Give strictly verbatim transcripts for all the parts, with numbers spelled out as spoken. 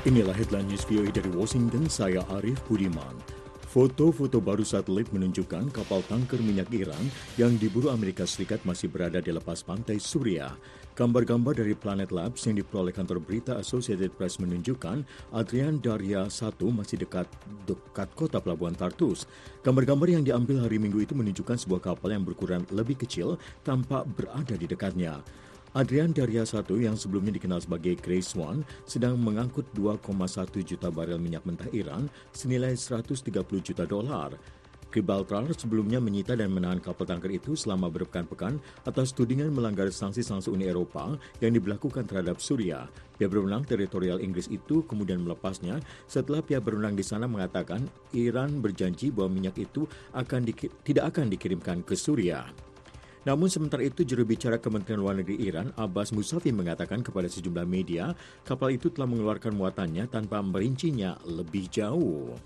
Inilah headline news V O A dari Washington, saya Arif Budiman. Foto-foto baru satelit menunjukkan kapal tanker minyak Iran yang diburu Amerika Serikat masih berada di lepas pantai Suriah. Gambar-gambar dari Planet Labs yang diperoleh kantor berita Associated Press menunjukkan Adrian Darya satu masih dekat dekat kota pelabuhan Tartus. Gambar-gambar yang diambil hari Minggu itu menunjukkan sebuah kapal yang berukuran lebih kecil tampak berada di dekatnya. Adrian Darya satu yang sebelumnya dikenal sebagai Grace One sedang mengangkut dua koma satu juta barel minyak mentah Iran senilai seratus tiga puluh juta dolar. Gibraltar sebelumnya menyita dan menahan kapal tanker itu selama berpekan-pekan atas tudingan melanggar sanksi-sanksi Uni Eropa yang diberlakukan terhadap Suriah. Pihak berwenang teritorial Inggris itu kemudian melepasnya setelah pihak berwenang di sana mengatakan Iran berjanji bahwa minyak itu akan di- tidak akan dikirimkan ke Suriah. Namun sementara itu juru bicara Kementerian Luar Negeri Iran, Abbas Mousavi mengatakan kepada sejumlah media, kapal itu telah mengeluarkan muatannya tanpa merincinya lebih jauh.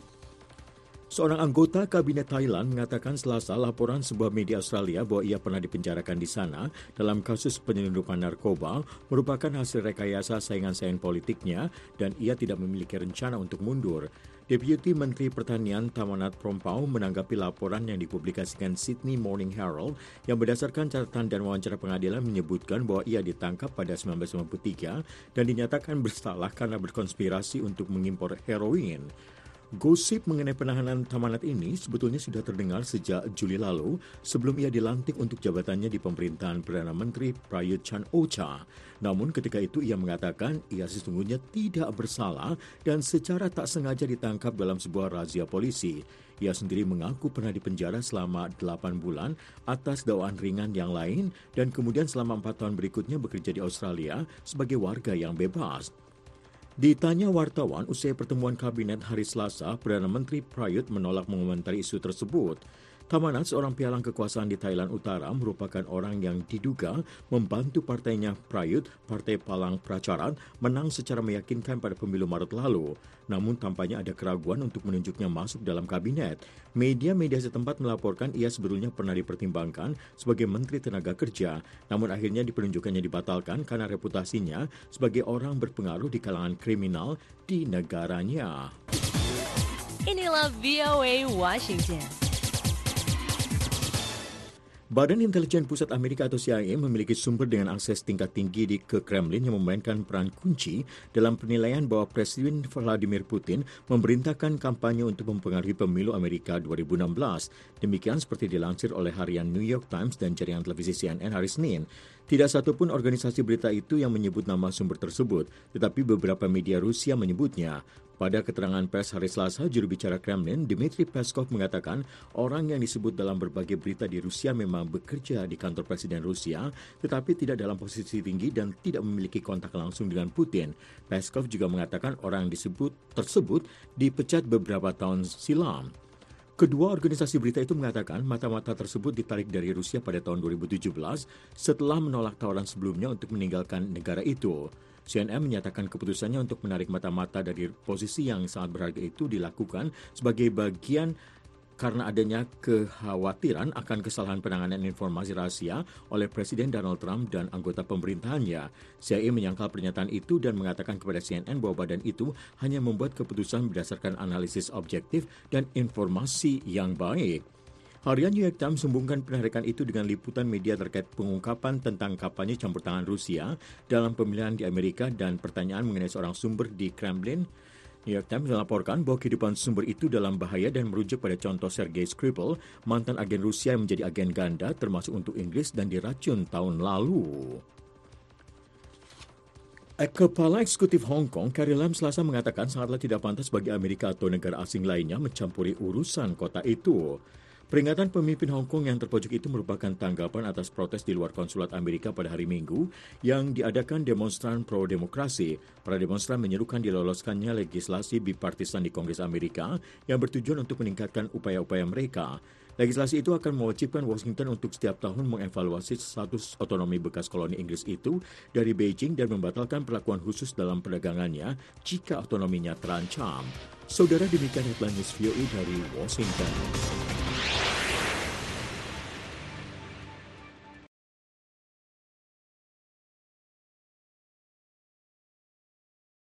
Seorang anggota Kabinet Thailand mengatakan Selasa laporan sebuah media Australia bahwa ia pernah dipenjarakan di sana dalam kasus penyelundupan narkoba merupakan hasil rekayasa saingan-saingan politiknya dan ia tidak memiliki rencana untuk mundur. Deputi Menteri Pertanian Tamanat Prompau menanggapi laporan yang dipublikasikan Sydney Morning Herald yang berdasarkan catatan dan wawancara pengadilan menyebutkan bahwa ia ditangkap pada seribu sembilan ratus sembilan puluh tiga dan dinyatakan bersalah karena berkonspirasi untuk mengimpor heroin. Gosip mengenai penahanan Tamanat ini sebetulnya sudah terdengar sejak Juli lalu sebelum ia dilantik untuk jabatannya di pemerintahan Perdana Menteri Prayut Chan-o-cha. Namun ketika itu ia mengatakan ia sesungguhnya tidak bersalah dan secara tak sengaja ditangkap dalam sebuah razia polisi. Ia sendiri mengaku pernah dipenjara selama delapan bulan atas dakwaan ringan yang lain dan kemudian selama empat tahun berikutnya bekerja di Australia sebagai warga yang bebas. Ditanya wartawan usai pertemuan kabinet hari Selasa, Perdana Menteri Prayut menolak mengomentari isu tersebut. Tamanat, seorang pialang kekuasaan di Thailand Utara, merupakan orang yang diduga membantu partainya Prayut, Partai Palang Pracharat, menang secara meyakinkan pada pemilu Maret lalu. Namun tampaknya ada keraguan untuk menunjuknya masuk dalam kabinet. Media-media setempat melaporkan ia sebetulnya pernah dipertimbangkan sebagai Menteri Tenaga Kerja, namun akhirnya dipenunjukannya dibatalkan karena reputasinya sebagai orang berpengaruh di kalangan kriminal di negaranya. Inilah V O A Washington. Badan Intelijen Pusat Amerika atau C I A memiliki sumber dengan akses tingkat tinggi di ke Kremlin yang memainkan peran kunci dalam penilaian bahwa Presiden Vladimir Putin memerintahkan kampanye untuk mempengaruhi pemilu Amerika dua ribu enam belas. Demikian seperti dilansir oleh harian New York Times dan jaringan televisi C N N hari Senin. Tidak satupun organisasi berita itu yang menyebut nama sumber tersebut, tetapi beberapa media Rusia menyebutnya. Pada keterangan pers hari Selasa, juru bicara Kremlin, Dmitry Peskov mengatakan orang yang disebut dalam berbagai berita di Rusia memang bekerja di kantor Presiden Rusia, tetapi tidak dalam posisi tinggi dan tidak memiliki kontak langsung dengan Putin. Peskov juga mengatakan orang disebut tersebut dipecat beberapa tahun silam. Kedua organisasi berita itu mengatakan mata-mata tersebut ditarik dari Rusia pada tahun dua ribu tujuh belas setelah menolak tawaran sebelumnya untuk meninggalkan negara itu. C N N menyatakan keputusannya untuk menarik mata-mata dari posisi yang sangat berharga itu dilakukan sebagai bagian karena adanya kekhawatiran akan kesalahan penanganan informasi rahasia oleh Presiden Donald Trump dan anggota pemerintahannya. C I A menyangkal pernyataan itu dan mengatakan kepada C N N bahwa badan itu hanya membuat keputusan berdasarkan analisis objektif dan informasi yang baik. Harian New York Times sambungkan penarikan itu dengan liputan media terkait pengungkapan tentang kampanye campur tangan Rusia dalam pemilihan di Amerika dan pertanyaan mengenai seorang sumber di Kremlin. New York Times melaporkan bahwa kehidupan sumber itu dalam bahaya dan merujuk pada contoh Sergei Skripal, mantan agen Rusia yang menjadi agen ganda termasuk untuk Inggris dan diracun tahun lalu. Kepala Eksekutif Hong Kong, Carrie Lam, Selasa mengatakan sangatlah tidak pantas bagi Amerika atau negara asing lainnya mencampuri urusan kota itu. Peringatan pemimpin Hong Kong yang terpojok itu merupakan tanggapan atas protes di luar konsulat Amerika pada hari Minggu yang diadakan demonstran pro-demokrasi. Para demonstran menyerukan diloloskannya legislasi bipartisan di Kongres Amerika yang bertujuan untuk meningkatkan upaya-upaya mereka. Legislasi itu akan mewajibkan Washington untuk setiap tahun mengevaluasi status otonomi bekas koloni Inggris itu dari Beijing dan membatalkan perlakuan khusus dalam perdagangannya jika otonominya terancam. Saudara, demikian headline news V O A dari Washington.